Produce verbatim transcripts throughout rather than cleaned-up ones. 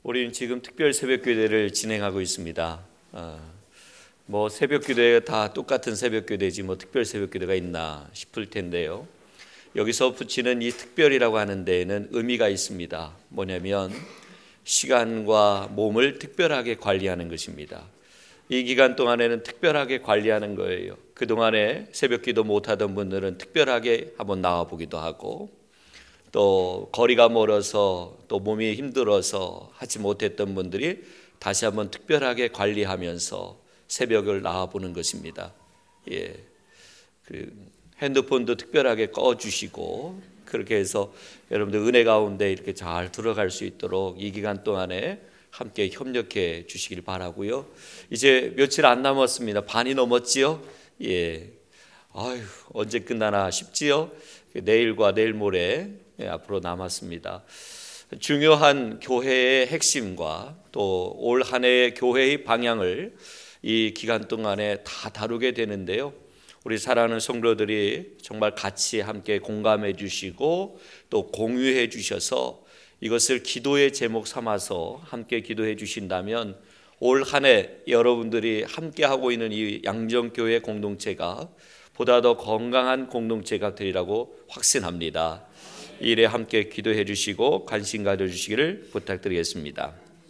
우리는 지금 특별 새벽기도를 진행하고 있습니다. 어, 뭐 새벽기도가 다 똑같은 새벽기도지 뭐 특별 새벽기도가 있나 싶을 텐데요. 여기서 붙이는 이 특별이라고 하는 데에는 의미가 있습니다. 뭐냐면 시간과 몸을 특별하게 관리하는 것입니다. 이 기간 동안에는 특별하게 관리하는 거예요. 그동안에 새벽기도 못하던 분들은 특별하게 한번 나와보기도 하고, 또 거리가 멀어서 또 몸이 힘들어서 하지 못했던 분들이 다시 한번 특별하게 관리하면서 새벽을 나와보는 것입니다. 예, 그 핸드폰도 특별하게 꺼주시고, 그렇게 해서 여러분들 은혜 가운데 이렇게 잘 들어갈 수 있도록 이 기간 동안에 함께 협력해 주시길 바라고요. 이제 며칠 안 남았습니다. 반이 넘었지요? 예. 아유, 언제 끝나나 싶지요? 내일과 내일 모레 예, 앞으로 남았습니다. 중요한 교회의 핵심과 또 올 한 해의 교회의 방향을 이 기간 동안에 다 다루게 되는데요. 우리 사랑하는 성도들이 정말 같이 함께 공감해 주시고 또 공유해 주셔서 이것을 기도의 제목 삼아서 함께 기도해 주신다면 올 한 해 여러분들이 함께 하고 있는 이 양정교회 공동체가 보다 더 건강한 공동체가 되리라고 확신합니다. 이 일에 함께 기도해 주시고 관심 가져 주시기를 부탁드리겠습니다.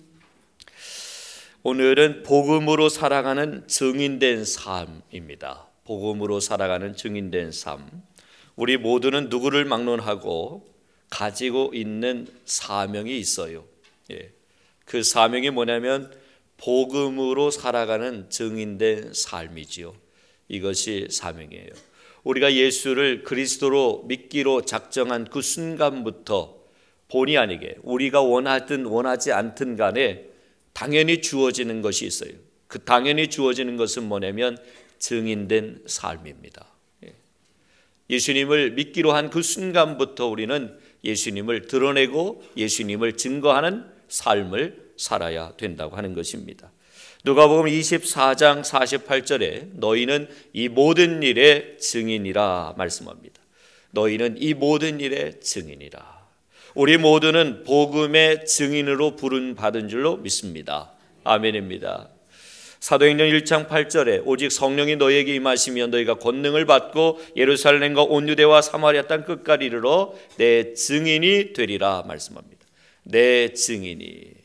오늘은 복음으로 살아가는 증인된 삶입니다. 복음으로 살아가는 증인된 삶. 우리 모두는 누구를 막론하고 가지고 있는 사명이 있어요. 예. 그 사명이 뭐냐면 복음으로 살아가는 증인된 삶이지요. 이것이 사명이에요. 우리가 예수를 그리스도로 믿기로 작정한 그 순간부터 본의 아니게 우리가 원하든 원하지 않든 간에 당연히 주어지는 것이 있어요. 그 당연히 주어지는 것은 뭐냐면 증인된 삶입니다. 예수님을 믿기로 한 그 순간부터 우리는 예수님을 드러내고 예수님을 증거하는 삶을 살아야 된다고 하는 것입니다. 누가복음 이십사 장 사십팔 절에 너희는 이 모든 일의 증인이라 말씀합니다. 너희는 이 모든 일의 증인이라. 우리 모두는 복음의 증인으로 부름 받은 줄로 믿습니다. 아멘입니다. 사도행전 일 장 팔 절에 오직 성령이 너희에게 임하시면 너희가 권능을 받고 예루살렘과 온 유대와 사마리아 땅 끝까지 이르러 내 증인이 되리라 말씀합니다. 내 증인이.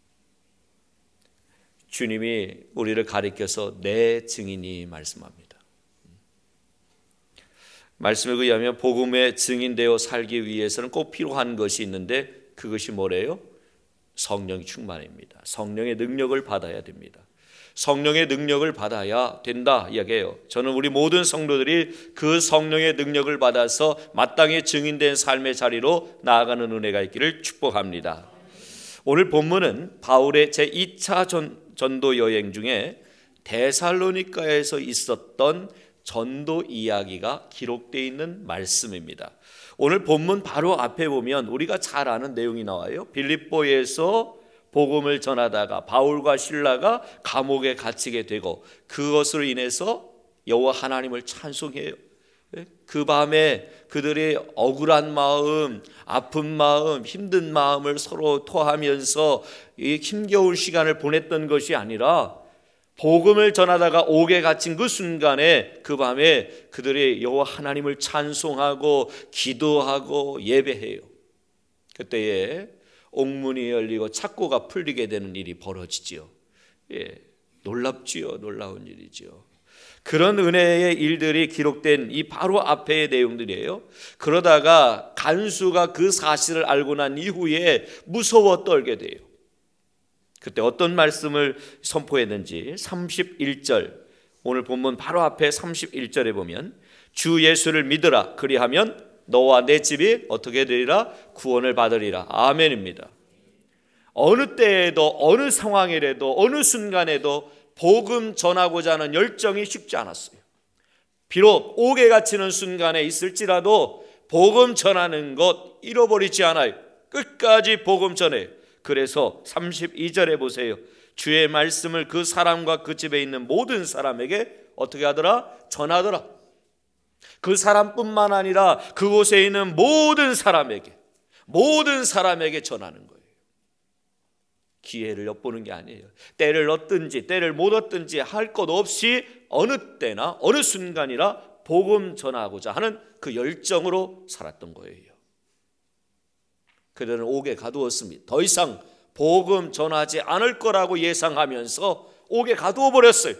주님이 우리를 가리켜서 내 증인이 말씀합니다. 말씀에 의하면 복음의 증인되어 살기 위해서는 꼭 필요한 것이 있는데 그것이 뭐래요? 성령 충만입니다. 성령의 능력을 받아야 됩니다. 성령의 능력을 받아야 된다 이야기해요. 저는 우리 모든 성도들이 그 성령의 능력을 받아서 마땅히 증인된 삶의 자리로 나아가는 은혜가 있기를 축복합니다. 오늘 본문은 바울의 제이 차 전, 전도 여행 중에 데살로니가에서 있었던 전도 이야기가 기록되어 있는 말씀입니다. 오늘 본문 바로 앞에 보면 우리가 잘 아는 내용이 나와요. 빌립보에서 복음을 전하다가 바울과 실라가 감옥에 갇히게 되고 그것으로 인해서 여호와 하나님을 찬송해요. 그 밤에 그들의 억울한 마음, 아픈 마음, 힘든 마음을 서로 토하면서 이 힘겨운 시간을 보냈던 것이 아니라 복음을 전하다가 옥에 갇힌 그 순간에 그 밤에 그들의 여호와 하나님을 찬송하고 기도하고 예배해요. 그때에 옥문이 열리고 착고가 풀리게 되는 일이 벌어지지요. 예, 놀랍지요. 놀라운 일이지요. 그런 은혜의 일들이 기록된 이 바로 앞의 내용들이에요. 그러다가 간수가 그 사실을 알고 난 이후에 무서워 떨게 돼요. 그때 어떤 말씀을 선포했는지 삼십일 절, 오늘 본문 바로 앞에 삼십일 절에 보면 주 예수를 믿으라 그리하면 너와 내 집이 어떻게 되리라? 구원을 받으리라. 아멘입니다. 어느 때에도 어느 상황이라도 어느 순간에도 복음 전하고자 하는 열정이 식지 않았어요. 비록 옥에 갇히는 순간에 있을지라도 복음 전하는 것 잃어버리지 않아요. 끝까지 복음 전해요. 그래서 삼십이 절에 보세요. 주의 말씀을 그 사람과 그 집에 있는 모든 사람에게 어떻게 하더라? 전하더라. 그 사람뿐만 아니라 그곳에 있는 모든 사람에게 모든 사람에게 전하는 거예요. 기회를 엿보는 게 아니에요. 때를 얻든지 때를 못 얻든지 할 것 없이 어느 때나 어느 순간이나 복음 전하고자 하는 그 열정으로 살았던 거예요. 그들은 옥에 가두었습니다. 더 이상 복음 전하지 않을 거라고 예상하면서 옥에 가두어 버렸어요.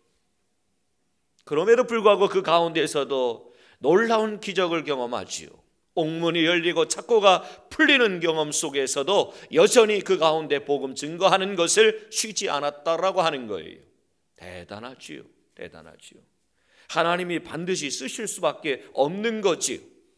그럼에도 불구하고 그 가운데에서도 놀라운 기적을 경험하지요. 옥문이 열리고 착고가 풀리는 경험 속에서도 여전히 그 가운데 복음 증거하는 것을 쉬지 않았다라고 하는 거예요. 대단하지요. 대단하지요. 하나님이 반드시 쓰실 수밖에 없는 거지요.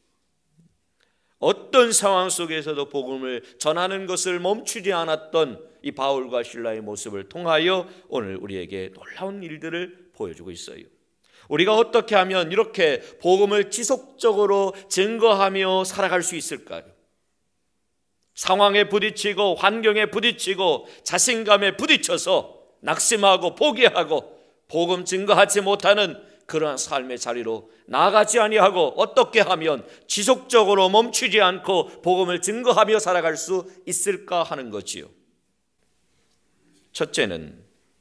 어떤 상황 속에서도 복음을 전하는 것을 멈추지 않았던 이 바울과 실라의 모습을 통하여 오늘 우리에게 놀라운 일들을 보여주고 있어요. 우리가 어떻게 하면 이렇게 복음을 지속적으로 증거하며 살아갈 수 있을까요? 상황에 부딪히고 환경에 부딪히고 자신감에 부딪혀서 낙심하고 포기하고 복음 증거하지 못하는 그러한 삶의 자리로 나아가지 아니하고 어떻게 하면 지속적으로 멈추지 않고 복음을 증거하며 살아갈 수 있을까 하는 거지요. 첫째는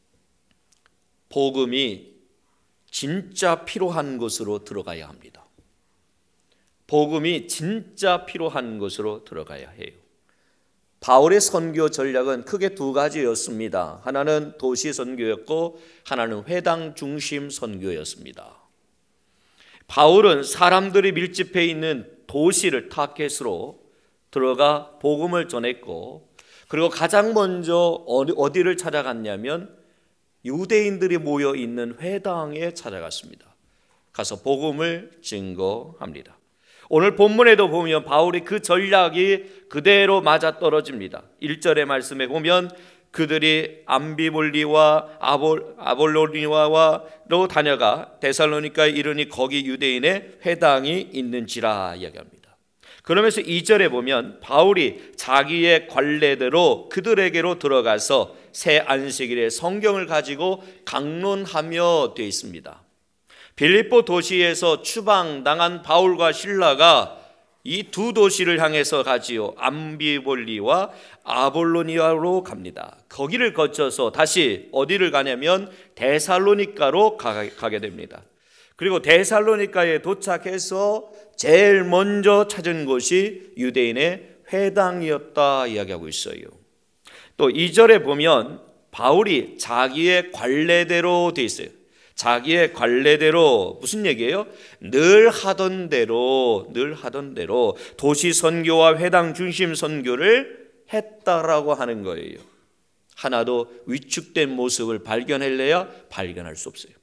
복음이 진짜 필요한 곳으로 들어가야 합니다. 복음이 진짜 필요한 곳으로 들어가야 해요. 바울의 선교 전략은 크게 두 가지였습니다. 하나는 도시 선교였고 하나는 회당 중심 선교였습니다. 바울은 사람들이 밀집해 있는 도시를 타겟으로 들어가 복음을 전했고, 그리고 가장 먼저 어디를 찾아갔냐면 유대인들이 모여 있는 회당에 찾아갔습니다. 가서 복음을 증거합니다. 오늘 본문에도 보면 바울이 그 전략이 그대로 맞아떨어집니다. 일 절의 말씀에 보면 그들이 암비볼리와 아볼, 아볼로니아로 다녀가 데살로니카에 이르니 거기 유대인의 회당이 있는지라 이야기합니다. 그러면서 이 절에 보면 바울이 자기의 관례대로 그들에게로 들어가서 새 안식일에 성경을 가지고 강론하며 되어 있습니다. 빌립보 도시에서 추방당한 바울과 실라가 이 두 도시를 향해서 가지요. 암비볼리와 아볼로니아로 갑니다. 거기를 거쳐서 다시 어디를 가냐면 데살로니가로 가게 됩니다. 그리고 데살로니가에 도착해서 제일 먼저 찾은 곳이 유대인의 회당이었다 이야기하고 있어요. 또 이 절에 보면 바울이 자기의 관례대로 돼 있어요. 자기의 관례대로 무슨 얘기예요? 늘 하던 대로 늘 하던 대로 도시 선교와 회당 중심 선교를 했다라고 하는 거예요. 하나도 위축된 모습을 발견할래야 발견할 수 없어요.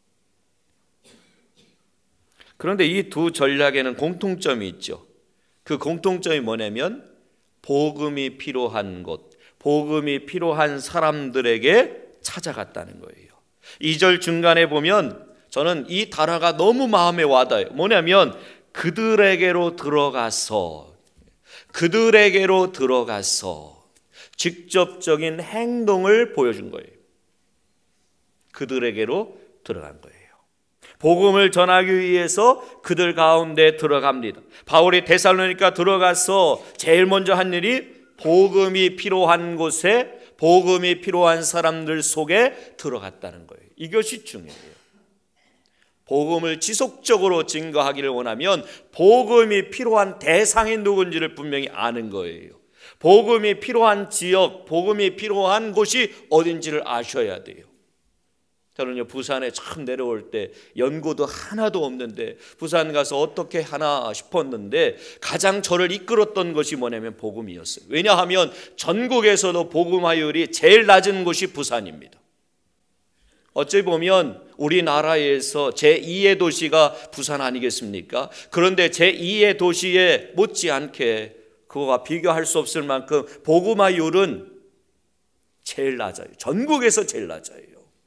그런데 이 두 전략에는 공통점이 있죠. 그 공통점이 뭐냐면 복음이 필요한 곳, 복음이 필요한 사람들에게 찾아갔다는 거예요. 이 절 중간에 보면 저는 이 단어가 너무 마음에 와닿아요. 뭐냐면 그들에게로 들어가서 그들에게로 들어가서 직접적인 행동을 보여준 거예요. 그들에게로 들어간 거예요. 복음을 전하기 위해서 그들 가운데 들어갑니다. 바울이 데살로니가 들어가서 제일 먼저 한 일이 복음이 필요한 곳에 복음이 필요한 사람들 속에 들어갔다는 거예요. 이것이 중요해요. 복음을 지속적으로 증거하기를 원하면 복음이 필요한 대상이 누군지를 분명히 아는 거예요. 복음이 필요한 지역, 복음이 필요한 곳이 어딘지를 아셔야 돼요. 저는요 부산에 처음 내려올 때 연고도 하나도 없는데 부산 가서 어떻게 하나 싶었는데 가장 저를 이끌었던 것이 뭐냐면 복음이었어요. 왜냐하면 전국에서도 복음화율이 제일 낮은 곳이 부산입니다. 어찌 보면 우리나라에서 제이의 도시가 부산 아니겠습니까? 그런데 제이의 도시에 못지않게 그거와 비교할 수 없을 만큼 복음화율은 제일 낮아요. 전국에서 제일 낮아요.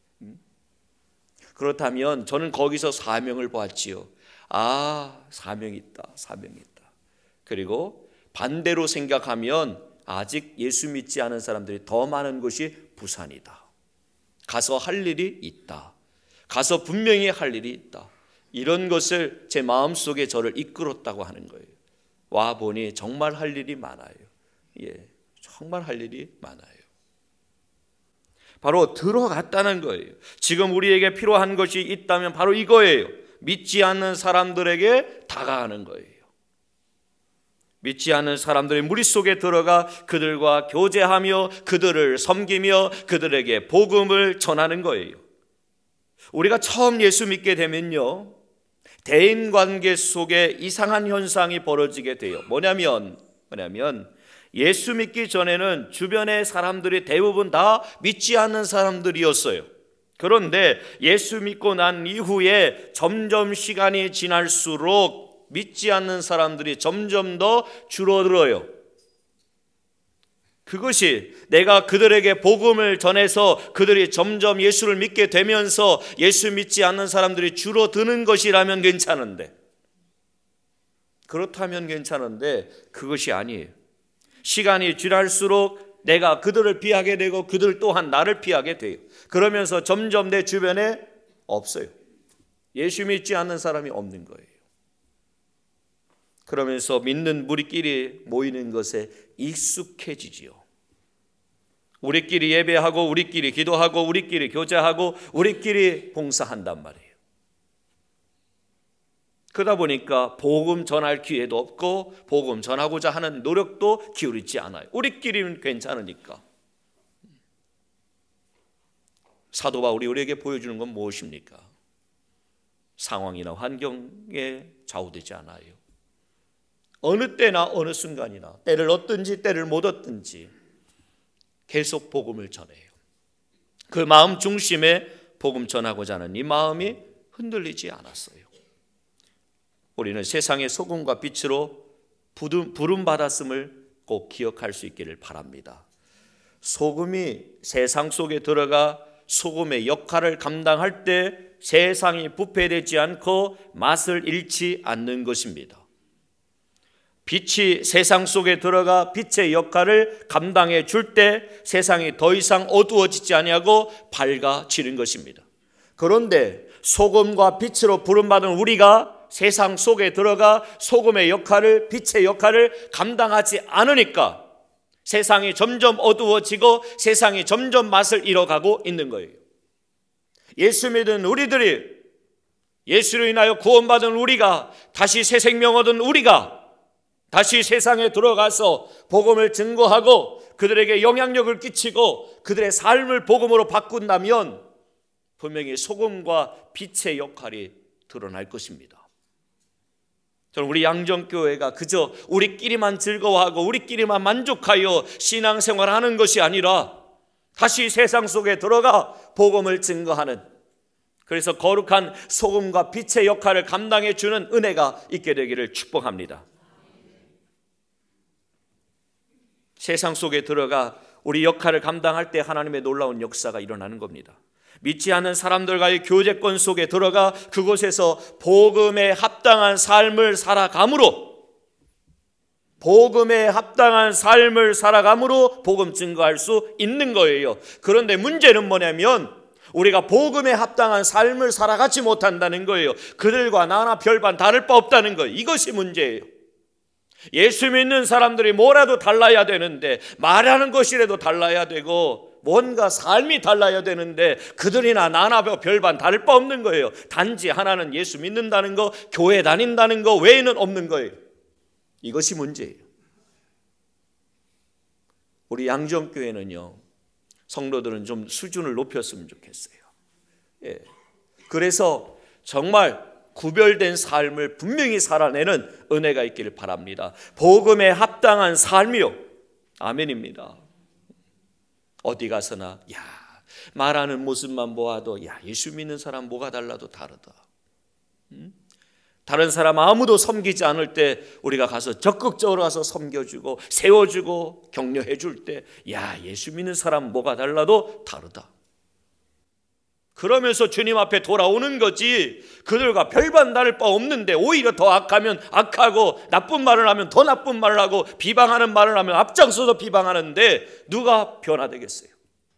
그렇다면 저는 거기서 사명을 보았지요. 아, 사명이 있다. 사명이 있다. 그리고 반대로 생각하면 아직 예수 믿지 않은 사람들이 더 많은 곳이 부산이다. 가서 할 일이 있다. 가서 분명히 할 일이 있다. 이런 것을 제 마음속에 저를 이끌었다고 하는 거예요. 와 보니 정말 할 일이 많아요. 예, 정말 할 일이 많아요. 바로 들어갔다는 거예요. 지금 우리에게 필요한 것이 있다면 바로 이거예요. 믿지 않는 사람들에게 다가가는 거예요. 믿지 않는 사람들의 무리 속에 들어가 그들과 교제하며 그들을 섬기며 그들에게 복음을 전하는 거예요. 우리가 처음 예수 믿게 되면요, 대인관계 속에 이상한 현상이 벌어지게 돼요. 뭐냐면 뭐냐면 예수 믿기 전에는 주변의 사람들이 대부분 다 믿지 않는 사람들이었어요. 그런데 예수 믿고 난 이후에 점점 시간이 지날수록 믿지 않는 사람들이 점점 더 줄어들어요. 그것이 내가 그들에게 복음을 전해서 그들이 점점 예수를 믿게 되면서 예수 믿지 않는 사람들이 줄어드는 것이라면 괜찮은데, 그렇다면 괜찮은데 그것이 아니에요. 시간이 지날수록 내가 그들을 피하게 되고 그들 또한 나를 피하게 돼요. 그러면서 점점 내 주변에 없어요. 예수 믿지 않는 사람이 없는 거예요. 그러면서 믿는 무리끼리 모이는 것에 익숙해지지요. 우리끼리 예배하고 우리끼리 기도하고 우리끼리 교제하고 우리끼리 봉사한단 말이에요. 그러다 보니까 복음 전할 기회도 없고 복음 전하고자 하는 노력도 기울이지 않아요. 우리끼리는 괜찮으니까. 사도 바울이 우리에게 보여주는 건 무엇입니까? 상황이나 환경에 좌우되지 않아요. 어느 때나 어느 순간이나 때를 얻든지 때를 못 얻든지 계속 복음을 전해요. 그 마음 중심에 복음 전하고자 하는 이 마음이 흔들리지 않았어요. 우리는 세상의 소금과 빛으로 부름받았음을 꼭 기억할 수 있기를 바랍니다. 소금이 세상 속에 들어가 소금의 역할을 감당할 때 세상이 부패되지 않고 맛을 잃지 않는 것입니다. 빛이 세상 속에 들어가 빛의 역할을 감당해 줄 때 세상이 더 이상 어두워지지 아니하고 밝아지는 것입니다. 그런데 소금과 빛으로 부름받은 우리가 세상 속에 들어가 소금의 역할을, 빛의 역할을 감당하지 않으니까 세상이 점점 어두워지고 세상이 점점 맛을 잃어가고 있는 거예요. 예수 믿은 우리들이, 예수로 인하여 구원받은 우리가, 다시 새 생명 얻은 우리가 다시 세상에 들어가서 복음을 증거하고 그들에게 영향력을 끼치고 그들의 삶을 복음으로 바꾼다면 분명히 소금과 빛의 역할이 드러날 것입니다. 저는 우리 양정교회가 그저 우리끼리만 즐거워하고 우리끼리만 만족하여 신앙생활하는 것이 아니라 다시 세상 속에 들어가 복음을 증거하는, 그래서 거룩한 소금과 빛의 역할을 감당해 주는 은혜가 있게 되기를 축복합니다. 세상 속에 들어가 우리 역할을 감당할 때 하나님의 놀라운 역사가 일어나는 겁니다. 믿지 않는 사람들과의 교제권 속에 들어가 그곳에서 복음에 합당한 삶을 살아감으로, 복음에 합당한 삶을 살아감으로 복음 증거할 수 있는 거예요. 그런데 문제는 뭐냐면 우리가 복음에 합당한 삶을 살아가지 못한다는 거예요. 그들과 나나 별반 다를 바 없다는 거예요. 이것이 문제예요. 예수 믿는 사람들이 뭐라도 달라야 되는데, 말하는 것이라도 달라야 되고 뭔가 삶이 달라야 되는데 그들이나 나나 별반 다를 바 없는 거예요. 단지 하나는 예수 믿는다는 거, 교회 다닌다는 거 외에는 없는 거예요. 이것이 문제예요. 우리 양정교회는요, 성도들은 좀 수준을 높였으면 좋겠어요. 예. 그래서 정말 구별된 삶을 분명히 살아내는 은혜가 있기를 바랍니다. 복음에 합당한 삶이요. 아멘입니다. 어디 가서나 야, 말하는 모습만 보아도 야, 예수 믿는 사람 뭐가 달라도 다르다. 음? 다른 사람 아무도 섬기지 않을 때 우리가 가서 적극적으로 가서 섬겨주고 세워주고 격려해 줄 때 야, 예수 믿는 사람 뭐가 달라도 다르다. 그러면서 주님 앞에 돌아오는 거지, 그들과 별반 다를 바 없는데 오히려 더 악하면 악하고 나쁜 말을 하면 더 나쁜 말을 하고 비방하는 말을 하면 앞장서서 비방하는데 누가 변화되겠어요?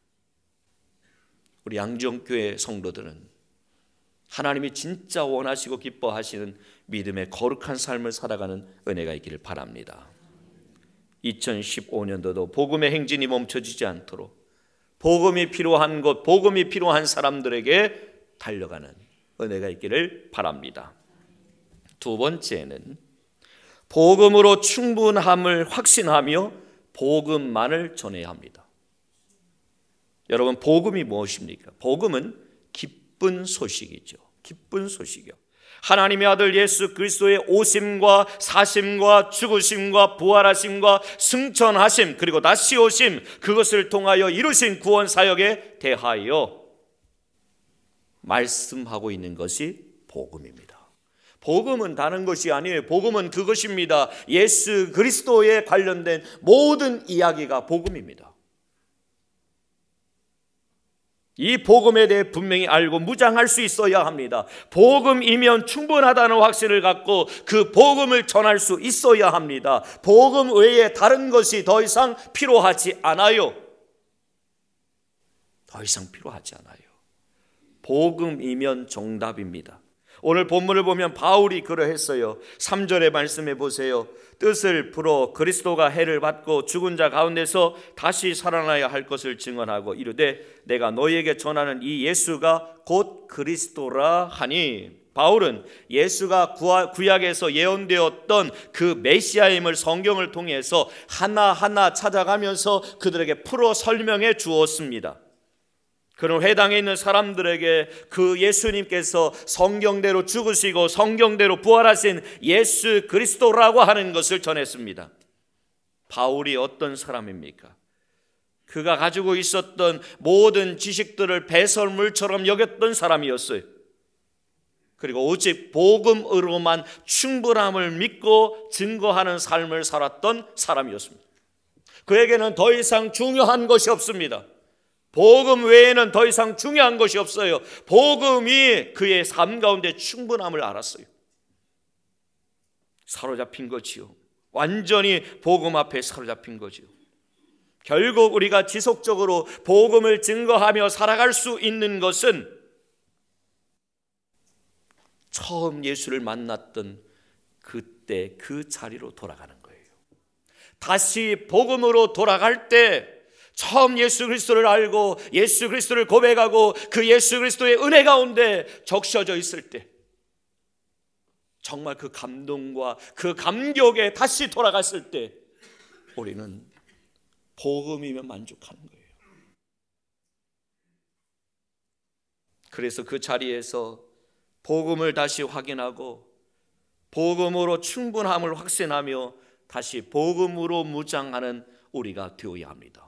우리 양정교회 성도들은 하나님이 진짜 원하시고 기뻐하시는 믿음의 거룩한 삶을 살아가는 은혜가 있기를 바랍니다. 이천십오 년도도 복음의 행진이 멈춰지지 않도록 복음이 필요한 곳, 복음이 필요한 사람들에게 달려가는 은혜가 있기를 바랍니다. 두 번째는 복음으로 충분함을 확신하며 복음만을 전해야 합니다. 여러분, 복음이 무엇입니까? 복음은 기쁜 소식이죠. 기쁜 소식이요. 하나님의 아들 예수 그리스도의 오심과 사심과 죽으심과 부활하심과 승천하심, 그리고 다시 오심, 그것을 통하여 이루신 구원 사역에 대하여 말씀하고 있는 것이 복음입니다. 복음은 다른 것이 아니에요. 복음은 그것입니다. 예수 그리스도에 관련된 모든 이야기가 복음입니다. 이 복음에 대해 분명히 알고 무장할 수 있어야 합니다. 복음이면 충분하다는 확신을 갖고 그 복음을 전할 수 있어야 합니다. 복음 외에 다른 것이 더 이상 필요하지 않아요. 더 이상 필요하지 않아요. 복음이면 정답입니다. 오늘 본문을 보면 바울이 그러했어요. 삼 절의 말씀해 보세요. 뜻을 풀어 그리스도가 해를 받고 죽은 자 가운데서 다시 살아나야 할 것을 증언하고 이르되 내가 너희에게 전하는 이 예수가 곧 그리스도라 하니, 바울은 예수가 구약에서 예언되었던 그 메시아임을 성경을 통해서 하나하나 찾아가면서 그들에게 풀어 설명해 주었습니다. 그런 회당에 있는 사람들에게 그 예수님께서 성경대로 죽으시고 성경대로 부활하신 예수 그리스도라고 하는 것을 전했습니다. 바울이 어떤 사람입니까? 그가 가지고 있었던 모든 지식들을 배설물처럼 여겼던 사람이었어요. 그리고 오직 복음으로만 충분함을 믿고 증거하는 삶을 살았던 사람이었습니다. 그에게는 더 이상 중요한 것이 없습니다. 복음 외에는 더 이상 중요한 것이 없어요. 복음이 그의 삶 가운데 충분함을 알았어요. 사로잡힌 거지요. 완전히 복음 앞에 사로잡힌 거지요. 결국 우리가 지속적으로 복음을 증거하며 살아갈 수 있는 것은 처음 예수를 만났던 그때 그 자리로 돌아가는 거예요. 다시 복음으로 돌아갈 때 처음 예수 그리스도를 알고 예수 그리스도를 고백하고 그 예수 그리스도의 은혜 가운데 적셔져 있을 때 정말 그 감동과 그 감격에 다시 돌아갔을 때 우리는 복음이면 만족하는 거예요. 그래서 그 자리에서 복음을 다시 확인하고 복음으로 충분함을 확신하며 다시 복음으로 무장하는 우리가 되어야 합니다.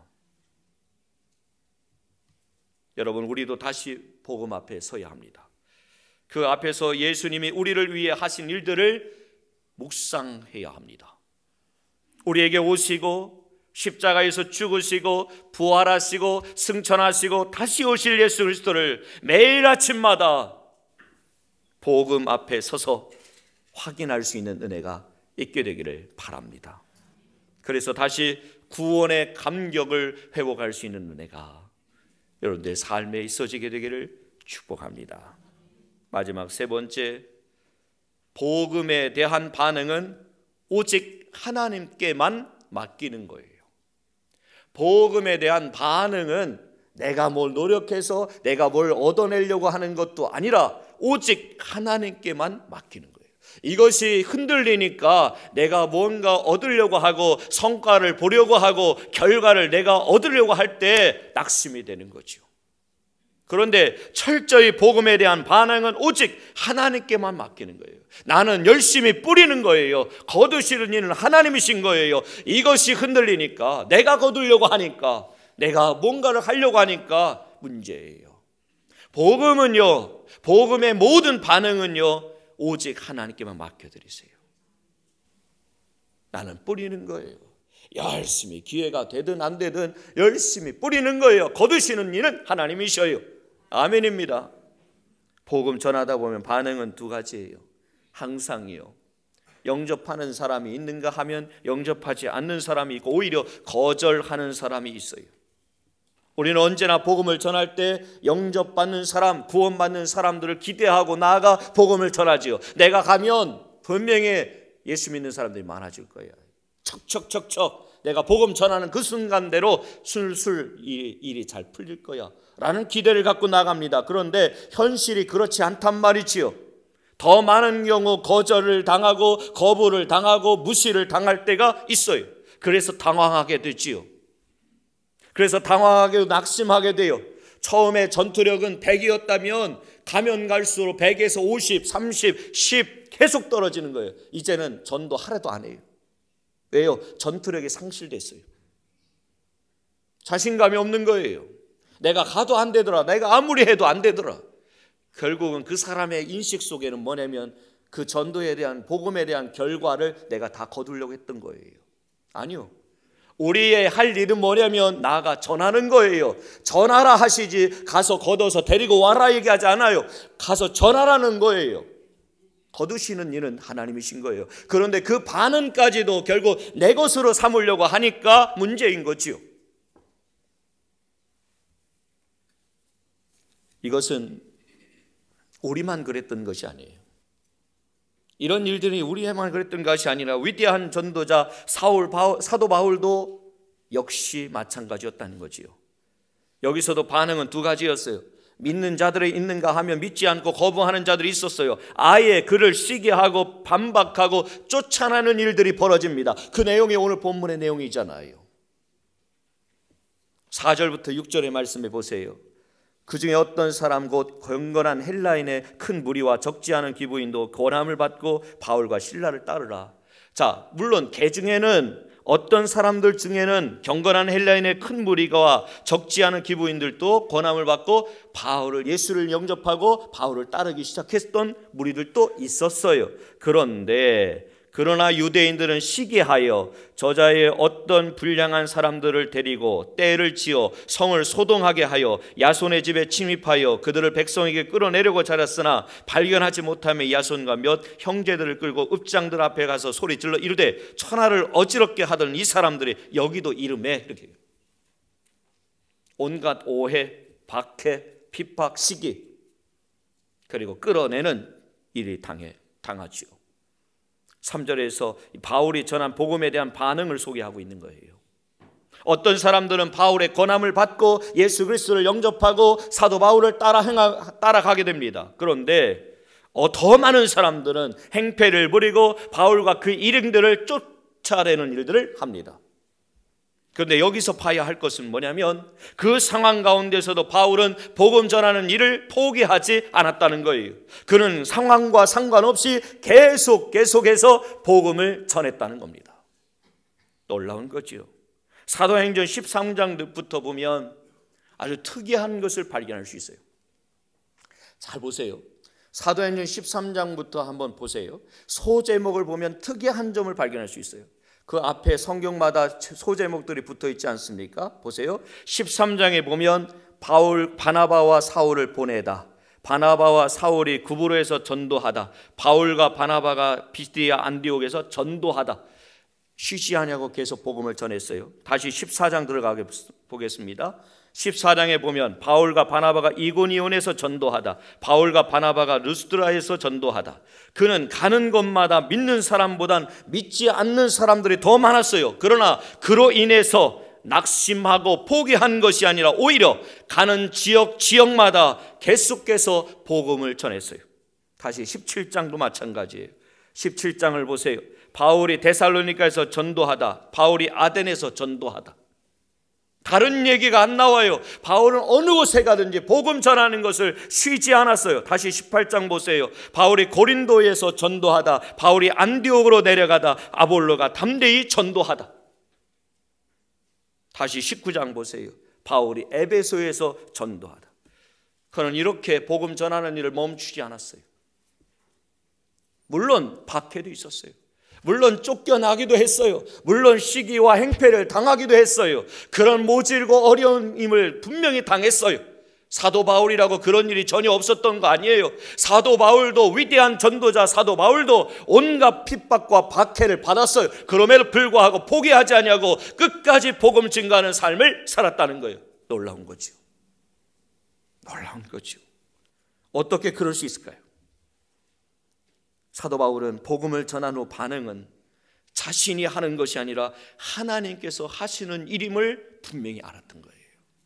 여러분, 우리도 다시 복음 앞에 서야 합니다. 그 앞에서 예수님이 우리를 위해 하신 일들을 묵상해야 합니다. 우리에게 오시고 십자가에서 죽으시고 부활하시고 승천하시고 다시 오실 예수 그리스도를 매일 아침마다 복음 앞에 서서 확인할 수 있는 은혜가 있게 되기를 바랍니다. 그래서 다시 구원의 감격을 회복할 수 있는 은혜가 여러분들의 삶에 있어지게 되기를 축복합니다. 마지막 세 번째, 복음에 대한 반응은 오직 하나님께만 맡기는 거예요. 복음에 대한 반응은 내가 뭘 노력해서 내가 뭘 얻어내려고 하는 것도 아니라 오직 하나님께만 맡기는 거예요. 이것이 흔들리니까 내가 뭔가 얻으려고 하고 성과를 보려고 하고 결과를 내가 얻으려고 할 때 낙심이 되는 거죠. 그런데 철저히 복음에 대한 반응은 오직 하나님께만 맡기는 거예요. 나는 열심히 뿌리는 거예요. 거두시는 이는 하나님이신 거예요. 이것이 흔들리니까 내가 거두려고 하니까 내가 뭔가를 하려고 하니까 문제예요. 복음은요, 복음의 모든 반응은요 오직 하나님께만 맡겨드리세요. 나는 뿌리는 거예요. 열심히 기회가 되든 안 되든 열심히 뿌리는 거예요. 거두시는 이는 하나님이셔요. 아멘입니다. 복음 전하다 보면 반응은 두 가지예요. 항상이요. 영접하는 사람이 있는가 하면 영접하지 않는 사람이 있고 오히려 거절하는 사람이 있어요. 우리는 언제나 복음을 전할 때 영접받는 사람, 구원받는 사람들을 기대하고 나아가 복음을 전하지요. 내가 가면 분명히 예수 믿는 사람들이 많아질 거예요. 척척척척 내가 복음 전하는 그 순간대로 술술 일이, 일이 잘 풀릴 거야 라는 기대를 갖고 나갑니다. 그런데 현실이 그렇지 않단 말이지요. 더 많은 경우 거절을 당하고 거부를 당하고 무시를 당할 때가 있어요. 그래서 당황하게 되지요. 그래서 당황하게 낙심하게 돼요. 처음에 전투력은 백이었다면 가면 갈수록 백에서 오십, 삼십, 십 계속 떨어지는 거예요. 이제는 전도 하나도 안 해요. 왜요? 전투력이 상실됐어요. 자신감이 없는 거예요. 내가 가도 안 되더라. 내가 아무리 해도 안 되더라. 결국은 그 사람의 인식 속에는 뭐냐면 그 전도에 대한 복음에 대한 결과를 내가 다 거두려고 했던 거예요. 아니요. 우리의 할 일은 뭐냐면 나아가 전하는 거예요. 전하라 하시지 가서 걷어서 데리고 와라 얘기하지 않아요. 가서 전하라는 거예요. 거두시는 일은 하나님이신 거예요. 그런데 그 반응까지도 결국 내 것으로 삼으려고 하니까 문제인 거지요. 이것은 우리만 그랬던 것이 아니에요. 이런 일들이 우리에만 그랬던 것이 아니라 위대한 전도자 사울, 바울, 사도 바울도 역시 마찬가지였다는 거지요. 여기서도 반응은 두 가지였어요. 믿는 자들이 있는가 하면 믿지 않고 거부하는 자들이 있었어요. 아예 그를 시기하고 반박하고 쫓아나는 일들이 벌어집니다. 그 내용이 오늘 본문의 내용이잖아요. 사 절부터 육 절의 말씀해 보세요. 그 중에 어떤 사람 곧 경건한 헬라인의 큰 무리와 적지 않은 기부인도 권함을 받고 바울과 실라를 따르라. 자, 물론 개 중에는 어떤 사람들 중에는 경건한 헬라인의 큰 무리가 적지 않은 기부인들도 권함을 받고 바울을 예수를 영접하고 바울을 따르기 시작했던 무리들도 있었어요. 그런데 그러나 유대인들은 시기하여 저자의 어떤 불량한 사람들을 데리고 떼를 지어 성을 소동하게 하여 야손의 집에 침입하여 그들을 백성에게 끌어내려고 잘했으나 발견하지 못하며 야손과 몇 형제들을 끌고 읍장들 앞에 가서 소리질러 이르되 천하를 어지럽게 하던 이 사람들이 여기도 이름에 이렇게 온갖 오해, 박해, 핍박, 시기 그리고 끌어내는 일이 당해, 당하지요. 삼 절에서 바울이 전한 복음에 대한 반응을 소개하고 있는 거예요. 어떤 사람들은 바울의 권함을 받고 예수 그리스도를 영접하고 사도 바울을 따라 행하, 따라가게 됩니다. 그런데 더 많은 사람들은 행패를 부리고 바울과 그 일행들을 쫓아내는 일들을 합니다. 그런데 여기서 봐야 할 것은 뭐냐면 그 상황 가운데서도 바울은 복음 전하는 일을 포기하지 않았다는 거예요. 그는 상황과 상관없이 계속 계속해서 복음을 전했다는 겁니다. 놀라운 거지요. 사도행전 십삼 장부터 보면 아주 특이한 것을 발견할 수 있어요. 잘 보세요. 사도행전 십삼 장부터 한번 보세요. 소제목을 보면 특이한 점을 발견할 수 있어요. 그 앞에 성경마다 소제목들이 붙어 있지 않습니까? 보세요. 십삼 장에 보면 바울, 바나바와 사울을 보내다. 바나바와 사울이 구브로에서 전도하다. 바울과 바나바가 비스디아 안디옥에서 전도하다. 쉬지 아니하고 계속 복음을 전했어요. 다시 십사 장 들어가게 보겠습니다. 십사 장에 보면 바울과 바나바가 이고니온에서 전도하다. 바울과 바나바가 르스드라에서 전도하다. 그는 가는 곳마다 믿는 사람보단 믿지 않는 사람들이 더 많았어요. 그러나 그로 인해서 낙심하고 포기한 것이 아니라 오히려 가는 지역 지역마다 계속해서 복음을 전했어요. 다시 십칠 장도 마찬가지예요. 십칠 장을 보세요. 바울이 데살로니가에서 전도하다. 바울이 아덴에서 전도하다. 다른 얘기가 안 나와요. 바울은 어느 곳에 가든지 복음 전하는 것을 쉬지 않았어요. 다시 십팔 장 보세요. 바울이 고린도에서 전도하다. 바울이 안디옥으로 내려가다. 아볼로가 담대히 전도하다. 다시 십구 장 보세요. 바울이 에베소에서 전도하다. 그는 이렇게 복음 전하는 일을 멈추지 않았어요. 물론 박해도 있었어요. 물론 쫓겨나기도 했어요. 물론 시기와 행패를 당하기도 했어요. 그런 모질고 어려움을 분명히 당했어요. 사도 바울이라고 그런 일이 전혀 없었던 거 아니에요. 사도 바울도 위대한 전도자 사도 바울도 온갖 핍박과 박해를 받았어요. 그럼에도 불구하고 포기하지 아니하고 끝까지 복음 증거하는 삶을 살았다는 거예요. 놀라운 거죠. 놀라운 거죠. 어떻게 그럴 수 있을까요? 사도 바울은 복음을 전한 후 반응은 자신이 하는 것이 아니라 하나님께서 하시는 일임을 분명히 알았던 거예요.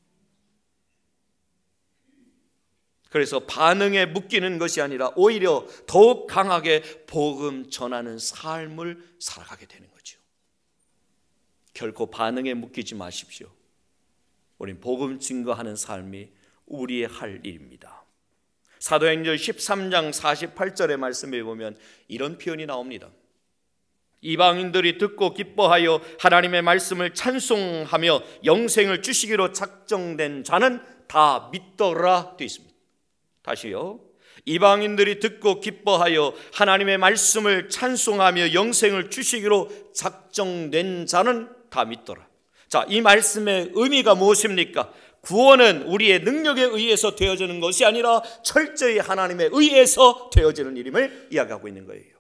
그래서 반응에 묶이는 것이 아니라 오히려 더욱 강하게 복음 전하는 삶을 살아가게 되는 거죠. 결코 반응에 묶이지 마십시오. 우린 복음 증거하는 삶이 우리의 할 일입니다. 사도행전 십삼 장 사십팔 절의 말씀에 보면 이런 표현이 나옵니다. 이방인들이 듣고 기뻐하여 하나님의 말씀을 찬송하며 영생을 주시기로 작정된 자는 다 믿더라 되어 있습니다. 다시요. 이방인들이 듣고 기뻐하여 하나님의 말씀을 찬송하며 영생을 주시기로 작정된 자는 다 믿더라. 자, 이 말씀의 의미가 무엇입니까? 구원은 우리의 능력에 의해서 되어지는 것이 아니라 철저히 하나님에 의해서 되어지는 일임을 이야기하고 있는 거예요.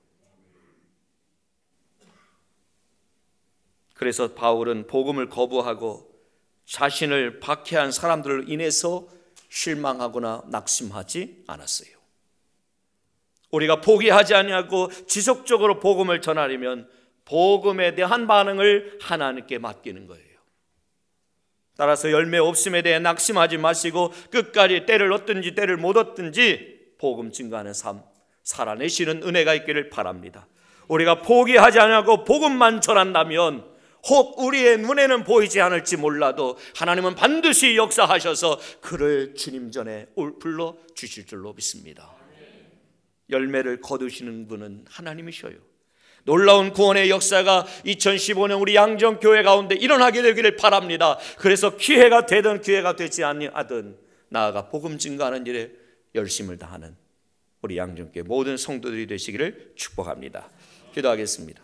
그래서 바울은 복음을 거부하고 자신을 박해한 사람들로 인해서 실망하거나 낙심하지 않았어요. 우리가 포기하지 아니하고 지속적으로 복음을 전하려면 복음에 대한 반응을 하나님께 맡기는 거예요. 따라서 열매 없음에 대해 낙심하지 마시고 끝까지 때를 얻든지 때를 못 얻든지 복음 증거하는 삶 살아내시는 은혜가 있기를 바랍니다. 우리가 포기하지 않고 복음만 전한다면 혹 우리의 눈에는 보이지 않을지 몰라도 하나님은 반드시 역사하셔서 그를 주님 전에 불러 주실 줄로 믿습니다. 열매를 거두시는 분은 하나님이셔요. 놀라운 구원의 역사가 이천십오 년 우리 양정교회 가운데 일어나게 되기를 바랍니다. 그래서 기회가 되든 기회가 되지 아니하든 나아가 복음 증거하는 일에 열심을 다하는 우리 양정교회 모든 성도들이 되시기를 축복합니다. 기도하겠습니다.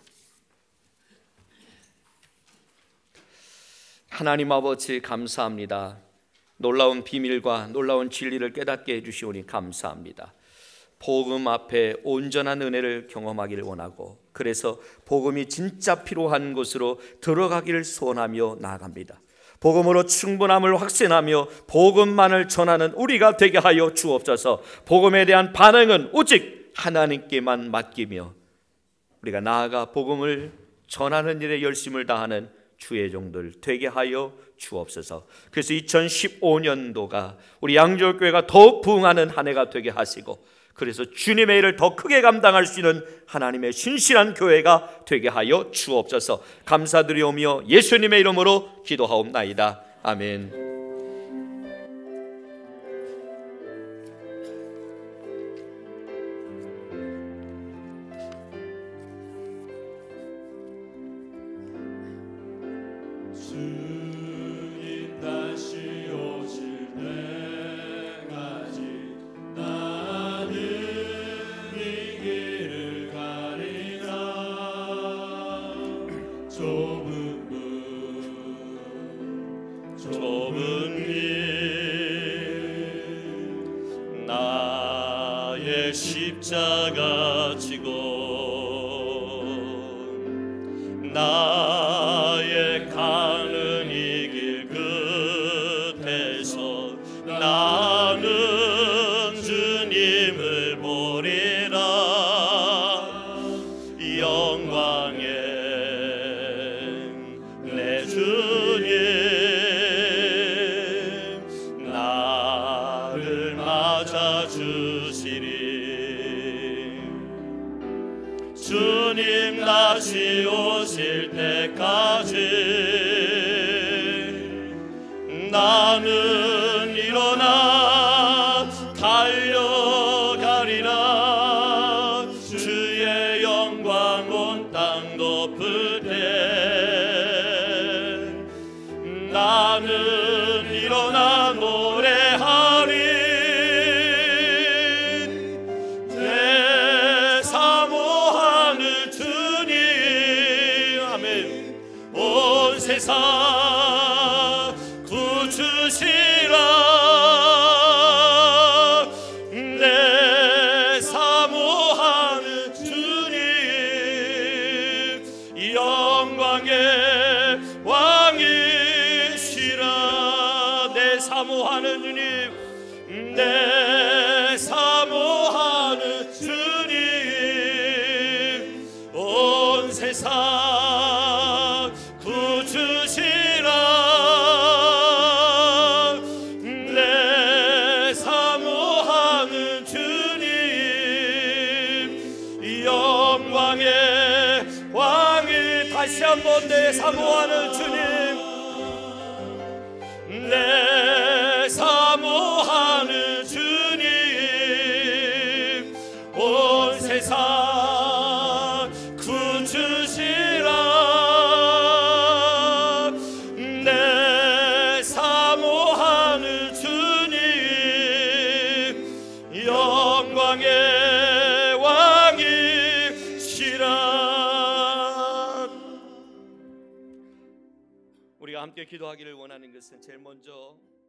하나님 아버지 감사합니다. 놀라운 비밀과 놀라운 진리를 깨닫게 해주시오니 감사합니다. 복음 앞에 온전한 은혜를 경험하기를 원하고 그래서 복음이 진짜 필요한 곳으로 들어가기를 소원하며 나아갑니다. 복음으로 충분함을 확신하며 복음만을 전하는 우리가 되게 하여 주옵소서. 복음에 대한 반응은 오직 하나님께만 맡기며 우리가 나아가 복음을 전하는 일에 열심을 다하는 주의 종들 되게 하여 주옵소서. 그래서 이천십오 년도가 우리 양조교회가 더욱 부흥하는 한 해가 되게 하시고 그래서 주님의 일을 더 크게 감당할 수 있는 하나님의 신실한 교회가 되게 하여 주옵소서. 감사드리오며 예수님의 이름으로 기도하옵나이다. 아멘. 십자가 지고 나의 가는 이 길 끝에서 나는 주님을 보리라. 영광의 내 주님 나를 맞아주시리. 주님 다시 오실 때까지 나는 일어나 달려가리라. 주의 영광 온 땅 덮을 때 나는 일어나 노래하리. 세상 구주시라. 내 사모하는 주님 영광의 왕이시라. 내 사모하는 주님 내 사모하는 주님 온 세상 다시 한번 내 사모하는 주님, 내 사모하는 주님, 온 세상 구주시라. 내 사모하는 주님, 영광의 왕이시라. 우리가 함께 기도하기를 원하는 것은 제일 먼저